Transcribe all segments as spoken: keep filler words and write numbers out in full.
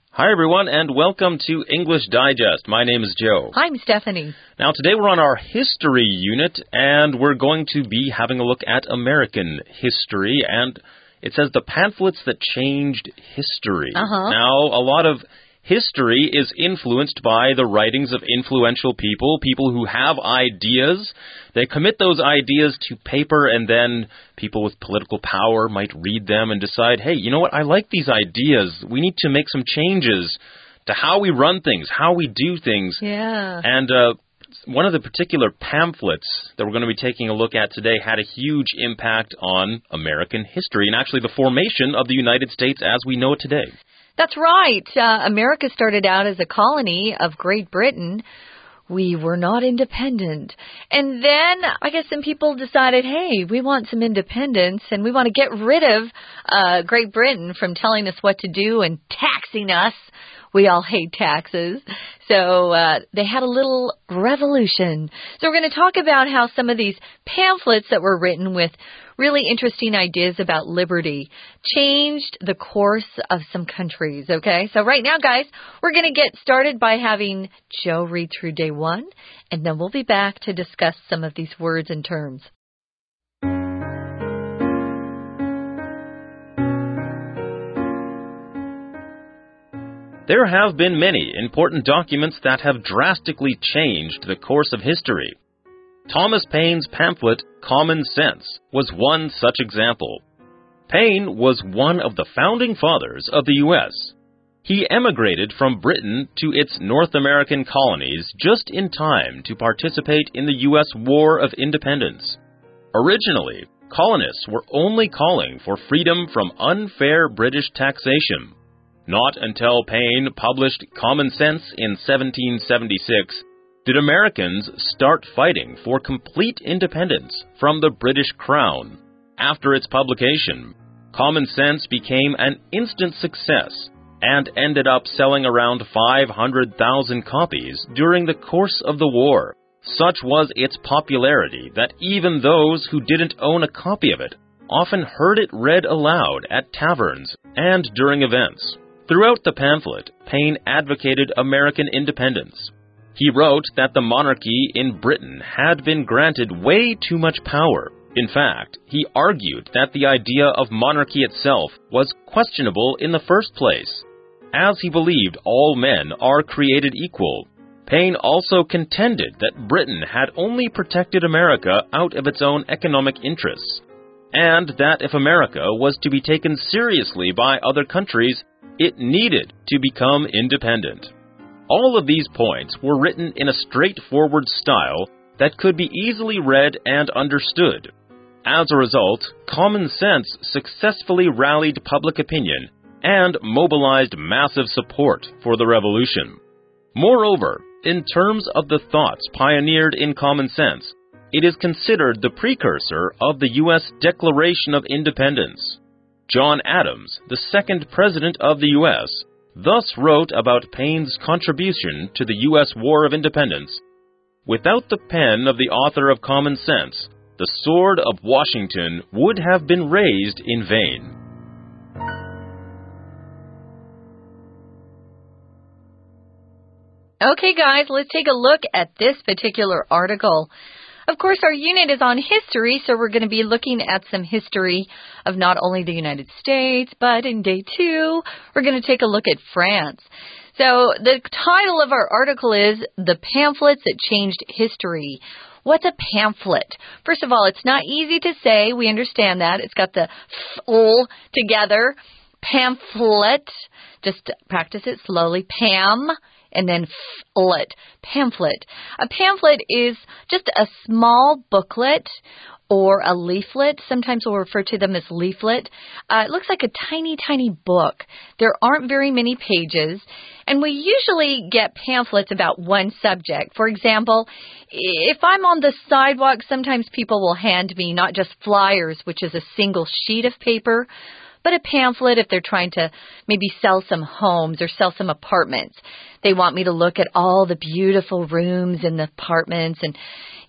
Hi, everyone, and welcome to English Digest. My name is Joe. I'm Stephanie. Now, today we're on our history unit, and we're going to be having a look at American history, and it says the pamphlets that changed history. Uh-huh. Now, a lot of history is influenced by the writings of influential people, people who have ideas. They commit those ideas to paper, and then people with political power might read them and decide, hey, you know what, I like these ideas. We need to make some changes to how we run things, how we do things. Yeah. And uh, one of the particular pamphlets that we're going to be taking a look at today had a huge impact on American history, and actually the formation of the United States as we know it today. That's right. Uh, America started out as a colony of Great Britain. We were not independent. And then I guess some people decided, hey, we want some independence and we want to get rid of uh, Great Britain from telling us what to do and taxing us. We all hate taxes. So uh, they had a little revolution. So we're going to talk about how some of these pamphlets that were written with really interesting ideas about liberty changed the course of some countries, okay? So right now, guys, we're going to get started by having Joe read through day one, and then we'll be back to discuss some of these words and terms. There have been many important documents that have drastically changed the course of history. Thomas Paine's pamphlet, Common Sense, was one such example. Paine was one of the founding fathers of the U S He emigrated from Britain to its North American colonies just in time to participate in the U S War of Independence. Originally, colonists were only calling for freedom from unfair British taxation. Not until Paine published Common Sense in seventeen seventy-six did Americans start fighting for complete independence from the British Crown. After its publication, Common Sense became an instant success and ended up selling around five hundred thousand copies during the course of the war. Such was its popularity that even those who didn't own a copy of it often heard it read aloud at taverns and during events. Throughout the pamphlet, Paine advocated American independence. He wrote that the monarchy in Britain had been granted way too much power. In fact, he argued that the idea of monarchy itself was questionable in the first place, as he believed all men are created equal. Paine also contended that Britain had only protected America out of its own economic interests, and that if America was to be taken seriously by other countries, it needed to become independent. All of these points were written in a straightforward style that could be easily read and understood. As a result, Common Sense successfully rallied public opinion and mobilized massive support for the revolution. Moreover, in terms of the thoughts pioneered in Common Sense, it is considered the precursor of the U S Declaration of Independence. John Adams, the second president of the U S, thus wrote about Paine's contribution to the U S War of Independence. Without the pen of the author of Common Sense, the sword of Washington would have been raised in vain. Okay, guys, let's take a look at this particular article. Of course, our unit is on history, so we're going to be looking at some history of not only the United States, but in day two, we're going to take a look at France. So the title of our article is The Pamphlets That Changed History. What's a pamphlet? First of all, it's not easy to say. We understand that. It's got the f together. Pamphlet. Just practice it slowly. Pam. And then flet, pamphlet. A pamphlet is just a small booklet or a leaflet. Sometimes we'll refer to them as leaflet. Uh, it looks like a tiny, tiny book. There aren't very many pages. And we usually get pamphlets about one subject. For example, if I'm on the sidewalk, sometimes people will hand me not just flyers, which is a single sheet of paper, but a pamphlet if they're trying to maybe sell some homes or sell some apartments. They want me to look at all the beautiful rooms in the apartments and,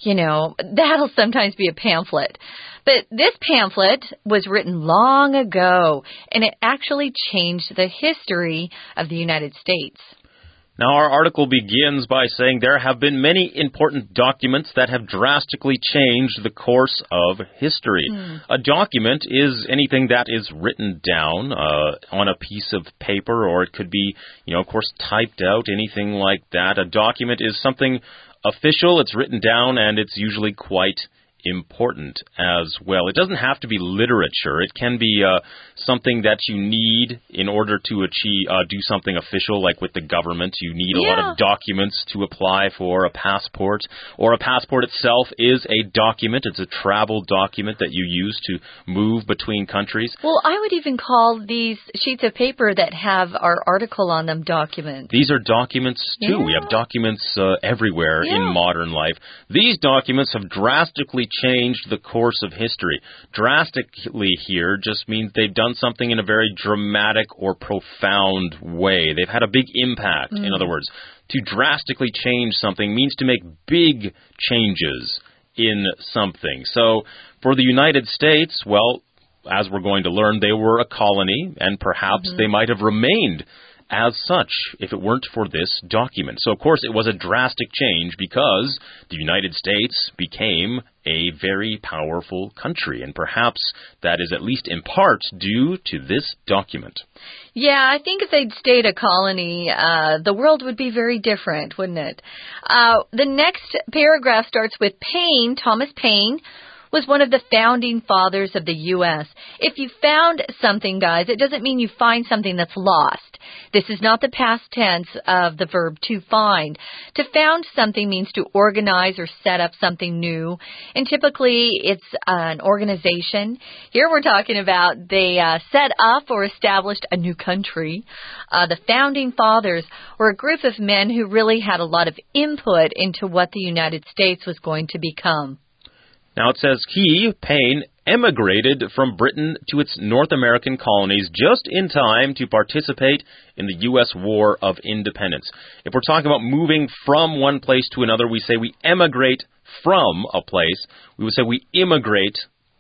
you know, that'll sometimes be a pamphlet. But this pamphlet was written long ago, and it actually changed the history of the United States. Now, our article begins by saying there have been many important documents that have drastically changed the course of history. Mm. A document is anything that is written down uh, on a piece of paper, or it could be, you know, of course, typed out, anything like that. A document is something official, it's written down, and it's usually quite important as well. It doesn't have to be literature. It can be uh, something that you need in order to achieve, uh, do something official, like with the government. You need a yeah. lot of documents to apply for a passport, or a passport itself is a document. It's a travel document that you use to move between countries. Well, I would even call these sheets of paper that have our article on them documents. These are documents, too. Yeah. We have documents uh, everywhere yeah. in modern life. These documents have drastically changed the course of history. Drastically here just means they've done something in a very dramatic or profound way. They've had a big impact. Mm. In other words, to drastically change something means to make big changes in something. So for the United States, well, as we're going to learn, they were a colony, and perhaps mm-hmm. they might have remained as such if it weren't for this document. So, of course, it was a drastic change because the United States became a very powerful country, and perhaps that is at least in part due to this document. Yeah, I think if they'd stayed a colony, uh, the world would be very different, wouldn't it? Uh, the next paragraph starts with Paine, Thomas Paine, was one of the founding fathers of the U S If you found something, guys, it doesn't mean you find something that's lost. This is not the past tense of the verb to find. To found something means to organize or set up something new, and typically it's an organization. Here we're talking about they uh, set up or established a new country. Uh, the founding fathers were a group of men who really had a lot of input into what the United States was going to become. Now it says he, Paine, emigrated from Britain to its North American colonies just in time to participate in the U S War of Independence. If we're talking about moving from one place to another, we say we emigrate from a place. We would say we immigrate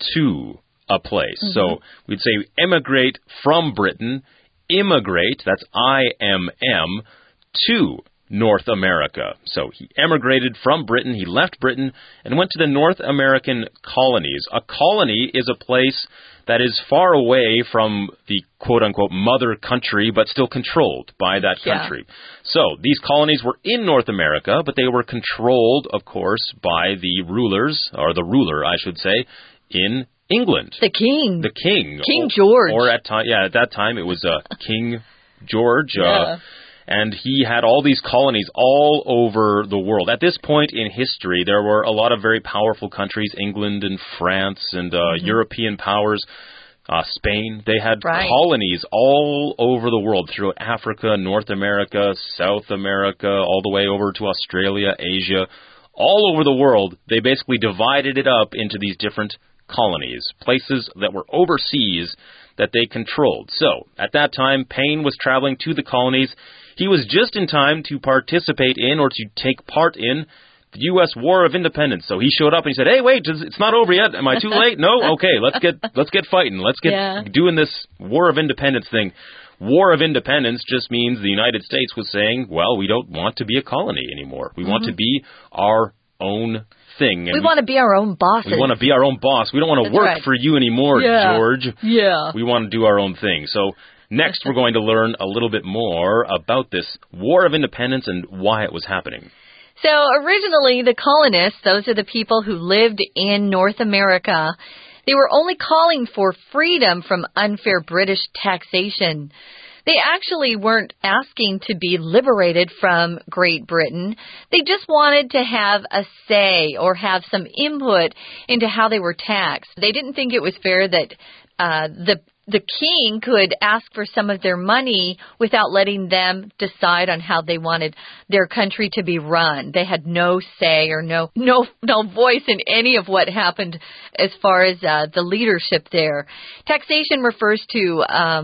to a place. Mm-hmm. So we'd say we emigrate from Britain, immigrate, that's I M M, to North America. So he emigrated from Britain, he left Britain, and went to the North American colonies. A colony is a place that is far away from the quote-unquote mother country, but still controlled by that country. Yeah. So these colonies were in North America, but they were controlled, of course, by the rulers, or the ruler, I should say, in England. The king. The king. King George. Or, or at time, yeah, at that time it was uh, King George. Yeah. Uh, And he had all these colonies all over the world. At this point in history, there were a lot of very powerful countries, England and France and uh, mm-hmm. European powers, uh, Spain. They had right. colonies all over the world, through Africa, North America, South America, all the way over to Australia, Asia. All over the world, they basically divided it up into these different colonies, places that were overseas that they controlled. So, at that time, Paine was traveling to the colonies. He was just in time to participate in, or to take part in, the U S War of Independence. So he showed up and he said, "Hey, wait, it's not over yet. Am I too late? No? Okay, let's get let's get fighting. Let's get yeah. doing this War of Independence thing." War of Independence just means the United States was saying, well, we don't want to be a colony anymore. We mm-hmm. want to be our own thing. And we, we want to be our own bosses. We want to be our own boss. We don't want to That's work right. for you anymore, yeah. George. Yeah. We want to do our own thing. So next, we're going to learn a little bit more about this War of Independence and why it was happening. So originally, the colonists, those are the people who lived in North America, they were only calling for freedom from unfair British taxation. They actually weren't asking to be liberated from Great Britain. They just wanted to have a say or have some input into how they were taxed. They didn't think it was fair that uh, the the king could ask for some of their money without letting them decide on how they wanted their country to be run. They had no say or no no no voice in any of what happened as far as uh, the leadership there. Taxation refers to um,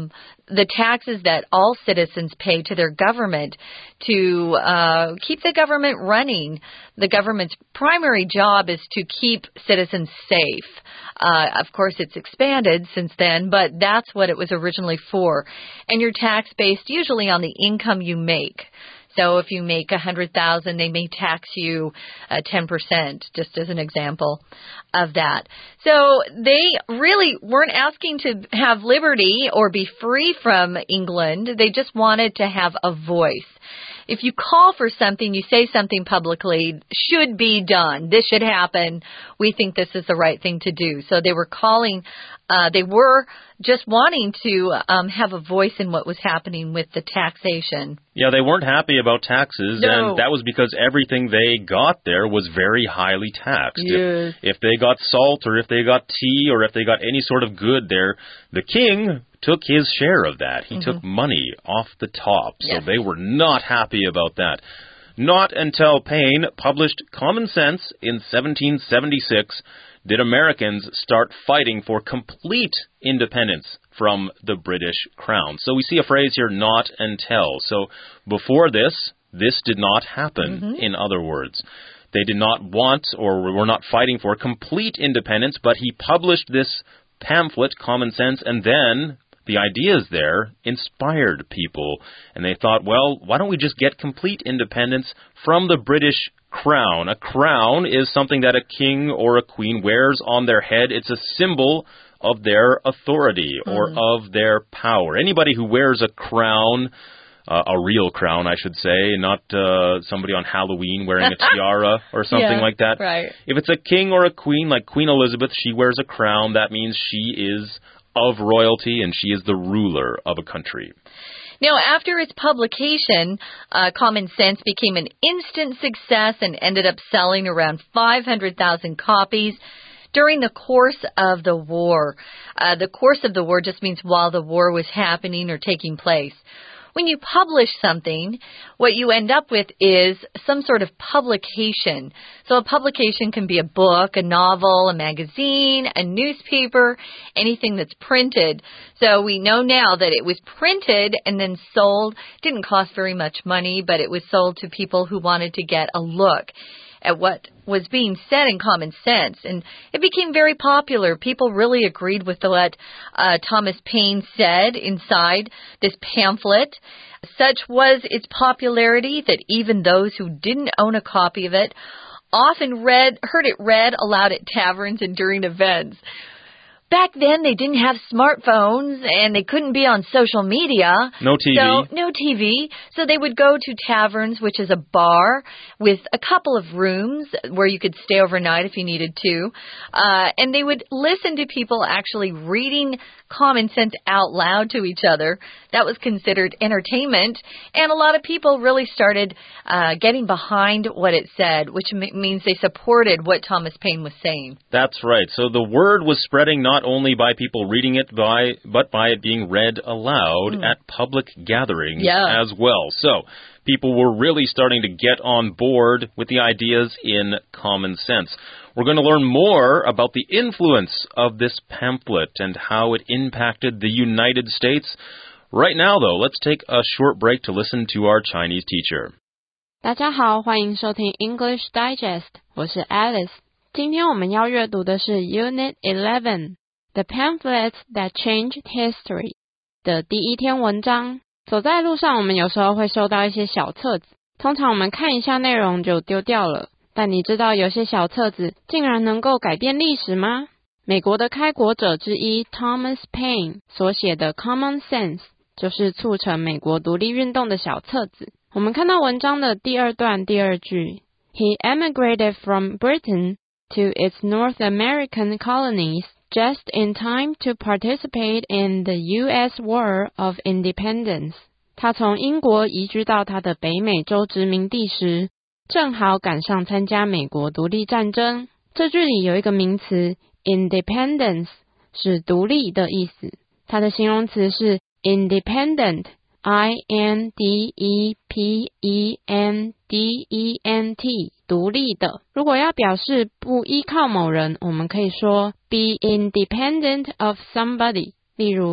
the taxes that all citizens pay to their government to uh, keep the government running. The government's primary job is to keep citizens safe. Uh, of course, it's expanded since then, but that's what it was originally for. And you're tax based usually on the income you make. So if you make one hundred thousand dollars, they may tax you uh, ten percent, just as an example of that. So they really weren't asking to have liberty or be free from England. They just wanted to have a voice. If you call for something, you say something publicly, should be done. This should happen. We think this is the right thing to do. So they were calling, uh, they were just wanting to um, have a voice in what was happening with the taxation. Yeah, they weren't happy about taxes, no. and that was because everything they got there was very highly taxed. Yes. If, if they got salt, or if they got tea, or if they got any sort of good there, the king took his share of that. He mm-hmm. took money off the top, so yes. they were not happy about that. Not until Paine published Common Sense in seventeen seventy-six did Americans start fighting for complete independence from the British Crown. So we see a phrase here, not until. So before this, this did not happen, mm-hmm. in other words. They did not want or were not fighting for complete independence, but he published this pamphlet, Common Sense, and then the ideas there inspired people. And they thought, well, why don't we just get complete independence from the British Crown? A crown is something that a king or a queen wears on their head. It's a symbol of their authority or mm. of their power. Anybody who wears a crown, uh, a real crown, I should say, not uh, somebody on Halloween wearing a tiara or something yeah, like that. Right. If it's a king or a queen, like Queen Elizabeth, she wears a crown. That means she is of royalty and she is the ruler of a country. Now, after its publication, uh, Common Sense became an instant success and ended up selling around five hundred thousand copies during the course of the war. Uh, the course of the war just means while the war was happening or taking place. When you publish something, what you end up with is some sort of publication. So a publication can be a book, a novel, a magazine, a newspaper, anything that's printed. So we know now that it was printed and then sold. It didn't cost very much money, but it was sold to people who wanted to get a look at what was being said in Common Sense. And it became very popular. People really agreed with what uh, Thomas Paine said inside this pamphlet. Such was its popularity that even those who didn't own a copy of it often read, heard it read aloud at taverns and during events. Back then, they didn't have smartphones, and they couldn't be on social media. No T V. So, no T V. So they would go to taverns, which is a bar with a couple of rooms where you could stay overnight if you needed to. Uh, and they would listen to people actually reading Common Sense out loud to each other. That was considered entertainment. And a lot of people really started uh, getting behind what it said, which m- means they supported what Thomas Paine was saying. That's right. So the word was spreading not only by people reading it, by but by it being read aloud mm. at public gatherings yeah. as well. So people were really starting to get on board with the ideas in Common Sense. We're going to learn more about the influence of this pamphlet and how it impacted the United States. Right now, though, let's take a short break to listen to our Chinese teacher. 大家好，欢迎收听 English Digest， 我是 Alice。今天我们要阅读的是 Unit eleven, The Pamphlets That Changed History 的第一篇文章。走在路上，我们有时候会收到一些小册子，通常我们看一下内容就丢掉了。但你知道有些小册子竟然能够改变历史吗？美国的开国者之一 Thomas Paine 所写的 Common Sense 就是促成美国独立运动的小册子。我们看到文章的第二段第二句 He emigrated from Britain to its North American colonies just in time to participate in the U S War of Independence. 他从英国移居到他的北美洲殖民地时，正好赶上参加美国独立战争。这句里有一个名词 independence 是独立的意思，它的形容词是 independent I N D E P E N D E N T 独立的。如果要表示不依靠某人，我们可以说 be independent of somebody。例如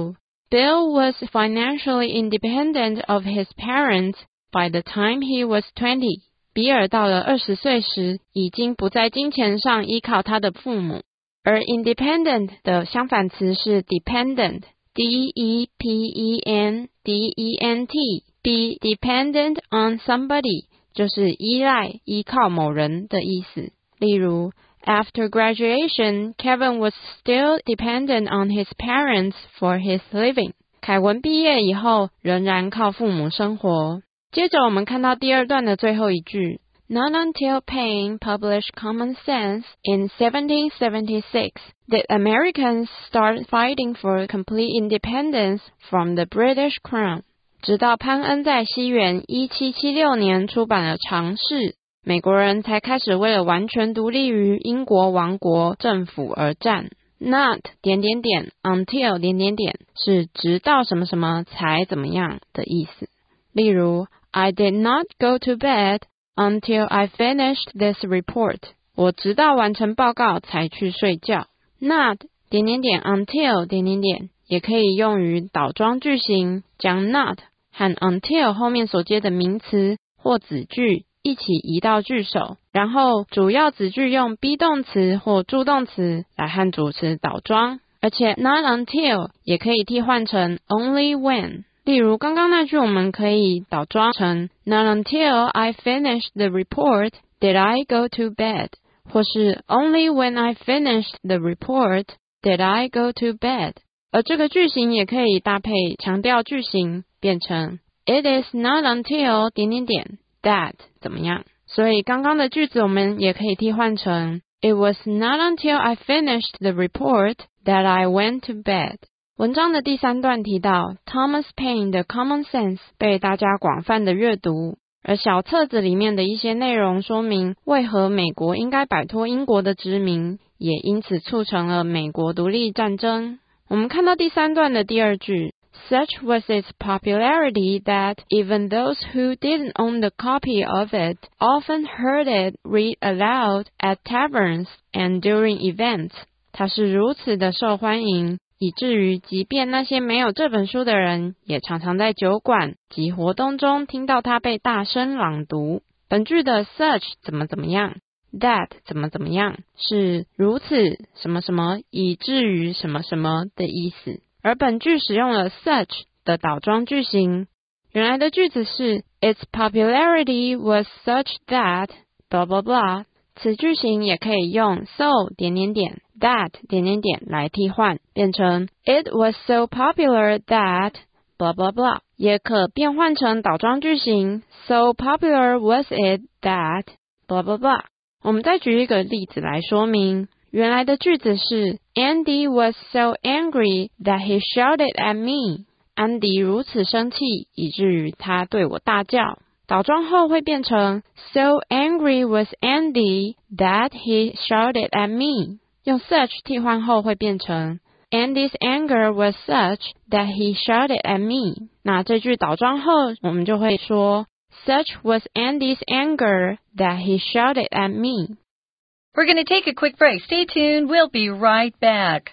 Bill was financially independent of his parents by the time he was twenty. 比尔到了二十岁时，已经不在金钱上依靠他的父母。而 independent 的相反词是 dependent。D E P E N D E N T。Be dependent on somebody 就是依赖、依靠某人的意思。例如 After graduation, Kevin was still dependent on his parents for his living. 凯文毕业以后仍然靠父母生活。接着我们看到第二段的最后一句 Not until Paine published Common Sense in seventeen seventy-six did Americans start fighting for complete independence from the British Crown. 直到潘恩在西元一七七六年出版了《常识》，美国人才开始为了完全独立于英国王国政府而战。Not 点点点 until 点点点是直到什么什么才怎么样的意思。例如 I did not go to bed until I finished this report. 我直到完成报告才去睡觉。Not 点点点 until 点点点也可以用于倒装句型，将 not 和 until 后面所接的名词或子句一起移到句首，然后主要子句用 be 动词或助动词来和主词倒装，而且 not until 也可以替换成 only when。例如刚刚那句我们可以倒装成 Not until I finished the report did I go to bed， 或是 Only when I finished the report did I go to bed。 而这个句型也可以搭配强调句型，变成 It is not until 点点点that 怎么样。所以刚刚的句子我们也可以替换成 It was not until I finished the report that I went to bed。 文章的第三段提到 Thomas Paine 的 Common Sense 被大家广泛的阅读，而小册子里面的一些内容说明为何美国应该摆脱英国的殖民，也因此促成了美国独立战争。我们看到第三段的第二句Such was its popularity that even those who didn't own the copy of it often heard it read aloud at taverns and during events. 它是如此的受欢迎，以至于即便那些没有这本书的人，也常常在酒馆及活动中听到它被大声朗读。本句的 such 怎么怎么样 that 怎么怎么样是如此什么什么以至于什么什么的意思。而本句使用了 such 的倒装句型，原来的句子是 Its popularity was such that blah blah blah。 此句型也可以用 so 点点点 that 点点点来替换，变成 It was so popular that blah blah blah， 也可变换成倒装句型 So popular was it that blah blah blah。 我们再举一个例子来说明。原来的句子是 Andy was so angry that he shouted at me。 安迪如此生气，以至于他对我大叫。倒装后会变成 So angry was Andy that he shouted at me。 用 such 替换后会变成 Andy's anger was such that he shouted at me。 那这句倒装后我们就会说 Such was Andy's anger that he shouted at me。We're going to take a quick break. Stay tuned. We'll be right back.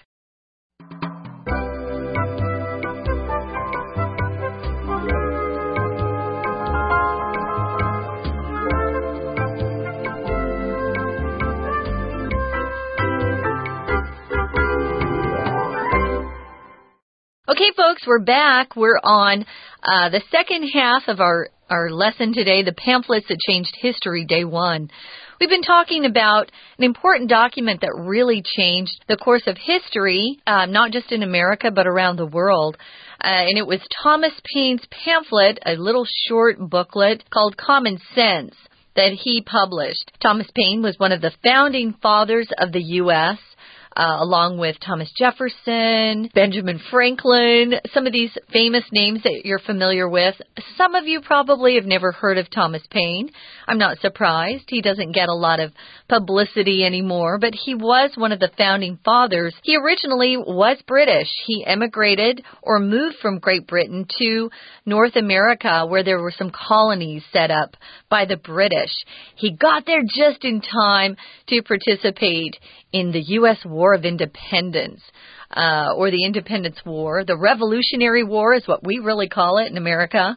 Okay, folks, we're back. We're on uh, the second half of our, our lesson today, the pamphlets that changed history, day one. We've been talking about an important document that really changed the course of history, um, not just in America, but around the world. Uh, and it was Thomas Paine's pamphlet, a little short booklet called Common Sense that he published. Thomas Paine was one of the founding fathers of the U S, Uh, along with Thomas Jefferson, Benjamin Franklin, some of these famous names that you're familiar with. Some of you probably have never heard of Thomas Paine. I'm not surprised. He doesn't get a lot of publicity anymore, but he was one of the founding fathers. He originally was British. He emigrated or moved from Great Britain to North America, where there were some colonies set up by the British. He got there just in time to participate in the U S War of Independence. uh, or the Independence War. The Revolutionary War is what we really call it in America.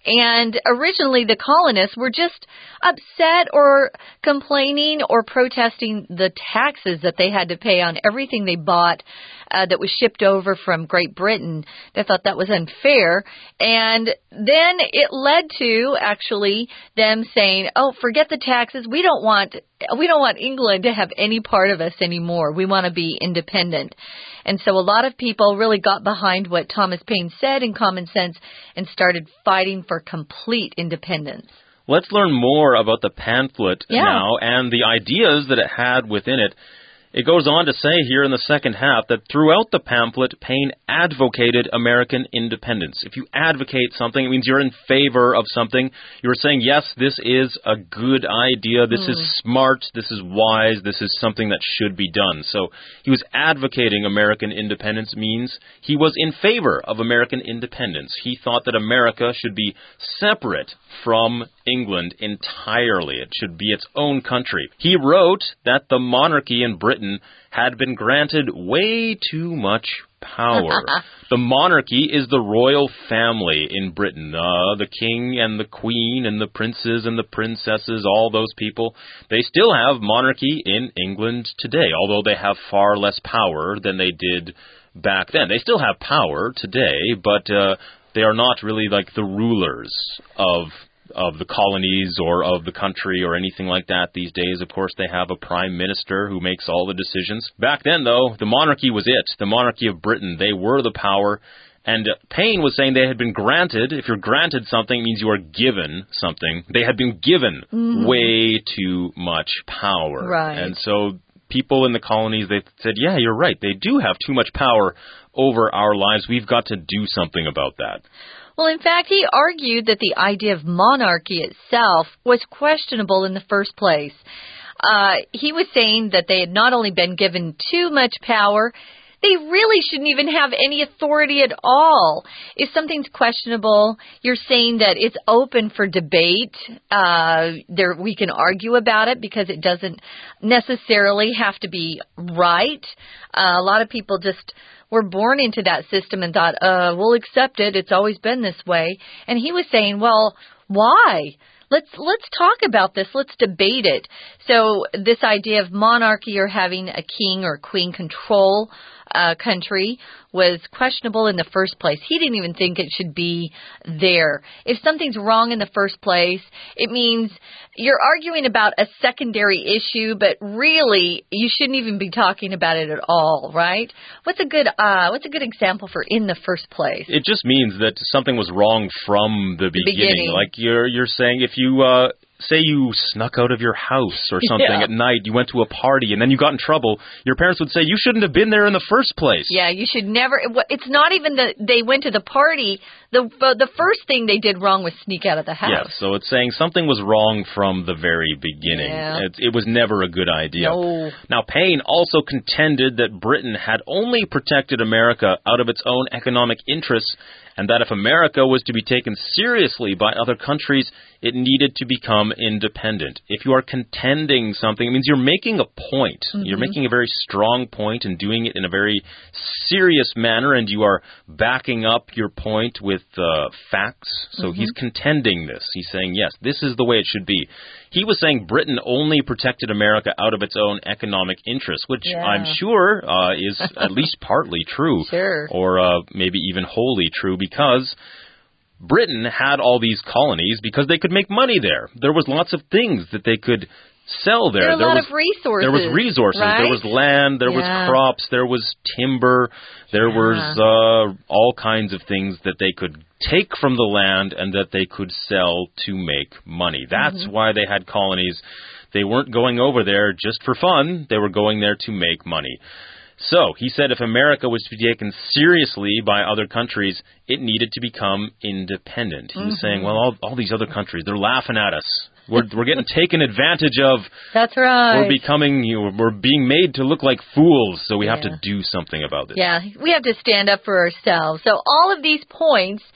And originally the colonists were just upset or complaining or protesting the taxes that they had to pay on everything they bought uh, that was shipped over from Great Britain. They thought that was unfair. And then it led to actually them saying, oh, forget the taxes. We don't want we don't want England to have any part of us anymore. We want to be independent. And so a lot of people really got behind what Thomas Paine said in Common Sense and started fighting for complete independence. Let's learn more about the pamphlet yeah. now and the ideas that it had within it. It goes on to say here in the second half that throughout the pamphlet, Paine advocated American independence. If you advocate something, it means you're in favor of something. You're saying, yes, this is a good idea. This mm. is smart. This is wise. This is something that should be done. So he was advocating American independence means he was in favor of American independence. He thought that America should be separate from England entirely. It should be its own country. He wrote that the monarchy in Britain had been granted way too much power. The monarchy is the royal family in Britain. Uh, the king and the queen and the princes and the princesses, all those people, they still have monarchy in England today, although they have far less power than they did back then. They still have power today, but uh, they are not really like the rulers of of the colonies or of the country or anything like that these days. Of course, they have a prime minister who makes all the decisions. Back then, though, the monarchy was it. The monarchy of Britain, they were the power. And uh, Paine was saying they had been granted. If you're granted something, it means you are given something. They had been given mm-hmm. way too much power. Right. And so people in the colonies, they said, yeah, you're right. They do have too much power over our lives. We've got to do something about that. Well, in fact, he argued that the idea of monarchy itself was questionable in the first place. Uh, he was saying that they had not only been given too much power, they really shouldn't even have any authority at all. If something's questionable, you're saying that it's open for debate. Uh, there, we can argue about it because it doesn't necessarily have to be right. Uh, a lot of people just were born into that system and thought, uh, we'll accept it. It's always been this way. And he was saying, well, why? Let's let's talk about this. Let's debate it. So this idea of monarchy or having a king or queen control a country was questionable in the first place. He didn't even think it should be there. If something's wrong in the first place, it means you're arguing about a secondary issue, but really you shouldn't even be talking about it at all, right? What's a good uh, what's a good example for in the first place? It just means that something was wrong from the, the beginning. beginning. Like you're you're saying if you uh say you snuck out of your house or something yeah. at night, you went to a party and then you got in trouble, your parents would say you shouldn't have been there in the first place. Yeah, you should never. It's not even that they went to the party. The the first thing they did wrong was sneak out of the house. Yeah, so it's saying something was wrong from the very beginning. Yeah. It, it was never a good idea. No. Now, Paine also contended that Britain had only protected America out of its own economic interests, and that if America was to be taken seriously by other countries, it needed to become independent. If you are contending something, it means you're making a point. Mm-hmm. You're making a very strong point and doing it in a very serious manner, and you are backing up your point with uh, facts. So mm-hmm. he's contending this. He's saying, yes, this is the way it should be. He was saying Britain only protected America out of its own economic interests, which yeah. I'm sure uh, is at least partly true. Sure. Or uh, maybe even wholly true, because Britain had all these colonies because they could make money there. There was lots of things that they could sell there. There were a there lot was, of resources. There was resources. Right? There was land. There yeah. was crops. There was timber. There yeah. was uh, all kinds of things that they could take from the land and that they could sell to make money. That's mm-hmm. why they had colonies. They weren't going over there just for fun. They were going there to make money. So, he said if America was to be taken seriously by other countries, it needed to become independent. He mm-hmm. was saying, well, all, all these other countries, they're laughing at us. We're, we're getting taken advantage of. That's right. We're becoming, you know, we're being made to look like fools, so we yeah. have to do something about this. Yeah, we have to stand up for ourselves. So all of these points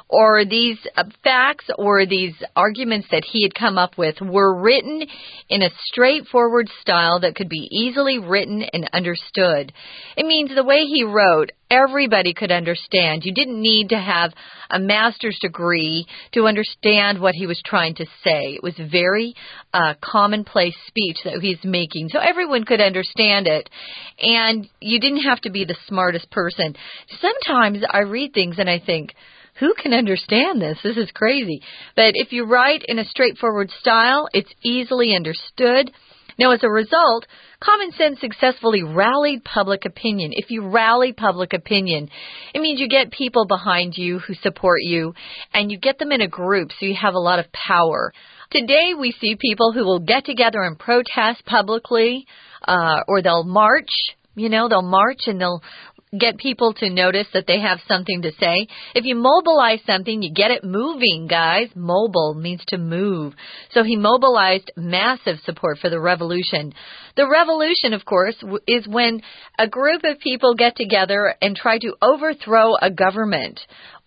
or these uh, facts or these arguments that he had come up with were written in a straightforward style that could be easily written and understood. It means the way he wrote, everybody could understand. You didn't need to have a master's degree to understand what he was trying to say. It was very uh, commonplace speech that he's making, so everyone could understand it. And you didn't have to be the smartest person. Sometimes I read things and I think, who can understand this? This is crazy. But if you write in a straightforward style, it's easily understood. Now, as a result, Common Sense successfully rallied public opinion. If you rally public opinion, it means you get people behind you who support you, and you get them in a group, so you have a lot of power. Today, we see people who will get together and protest publicly, uh, or they'll march. You know, they'll march and they'll get people to notice that they have something to say. If you mobilize something, you get it moving, guys. Mobile means to move. So he mobilized massive support for the revolution. The revolution, of course, is when a group of people get together and try to overthrow a government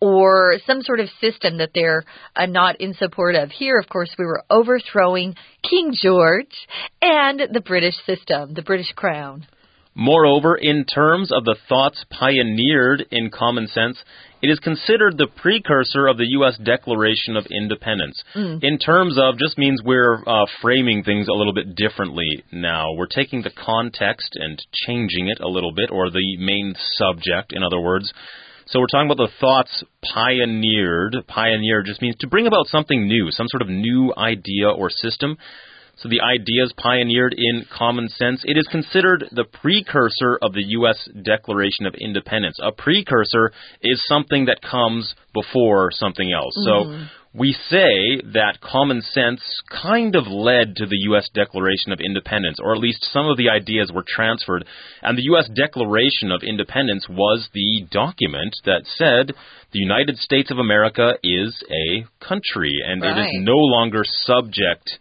or some sort of system that they're uh, not in support of. Here, of course, we were overthrowing King George and the British system, the British crown. Moreover, in terms of the thoughts pioneered in Common Sense, it is considered the precursor of the U S Declaration of Independence. Mm. In terms of just means we're uh, framing things a little bit differently now. We're taking the context and changing it a little bit, or the main subject, in other words. So we're talking about the thoughts pioneered. Pioneer just means to bring about something new, some sort of new idea or system. So the ideas pioneered in Common Sense, it is considered the precursor of the U S Declaration of Independence. A precursor is something that comes before something else. Mm. So we say that Common Sense kind of led to the U S Declaration of Independence, or at least some of the ideas were transferred. And the U S Declaration of Independence was the document that said the United States of America is a country, and right. It is no longer subject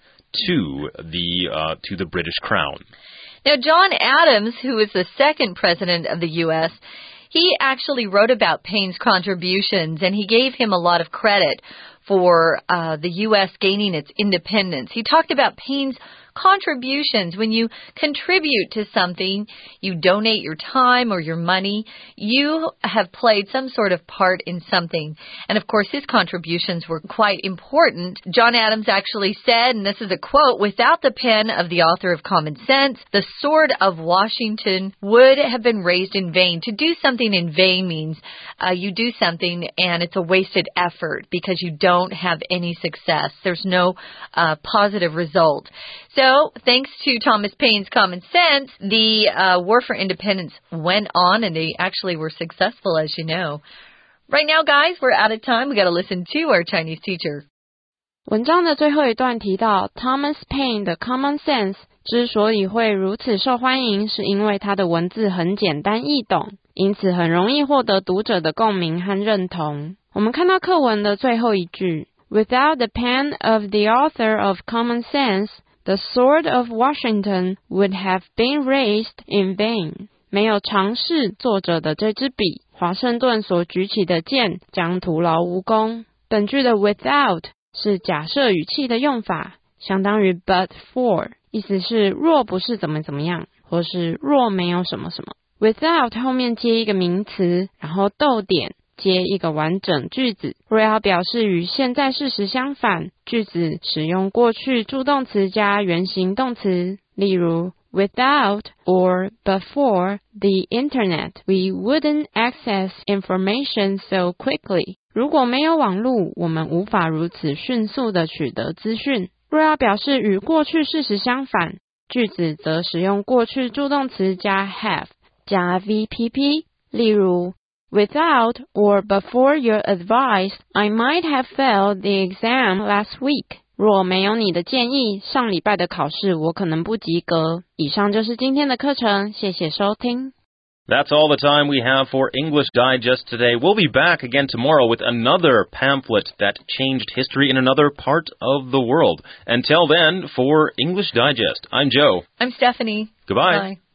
to the uh, to the British crown. Now, John Adams, who was the second president of the U S, he actually wrote about Paine's contributions, and he gave him a lot of credit for uh, the U S gaining its independence. He talked about Paine's contributions. When you contribute to something, you donate your time or your money, you have played some sort of part in something. And of course, his contributions were quite important. John Adams actually said, and this is a quote, "Without the pen of the author of Common Sense, the sword of Washington would have been raised in vain." To do something in vain means uh, you do something and it's a wasted effort because you don't have any success. There's no uh, positive result. So, thanks to Thomas Paine's Common Sense, the uh, War for Independence went on, and they actually were successful, as you know. Right now, guys, we're out of time. We got to listen to our Chinese teacher. 文章的最后一段提到 Thomas Paine 的 Common Sense 之所以会如此受欢迎，是因为他的文字很简单易懂，因此很容易获得读者的共鸣和认同。我们看到课文的最后一句 Without the pen of the author of Common Sense, the sword of Washington would have been raised in vain. 没有尝试作者的这支笔，华盛顿所举起的剑将徒劳无功。本句的 without 是假设语气的用法，相当于 but for， 意思是若不是怎么怎么样，或是若没有什么什么。without 后面接一个名词，然后逗点接一个完整句子。若要表示与现在事实相反，句子使用过去助动词加原形动词。例如 Without or before the internet, we wouldn't access information so quickly. 如果没有网络，我们无法如此迅速地取得资讯。若要表示与过去事实相反，句子则使用过去助动词加 have 加 V P P。例如Without or before your advice, I might have failed the exam last week. 若没有你的建议，上礼拜的考试我可能不及格。以上就是今天的课程，谢谢收听。 That's all the time we have for English Digest today. We'll be back again tomorrow with another pamphlet that changed history in another part of the world. Until then, for English Digest, I'm Joe. I'm Stephanie. Goodbye. Bye.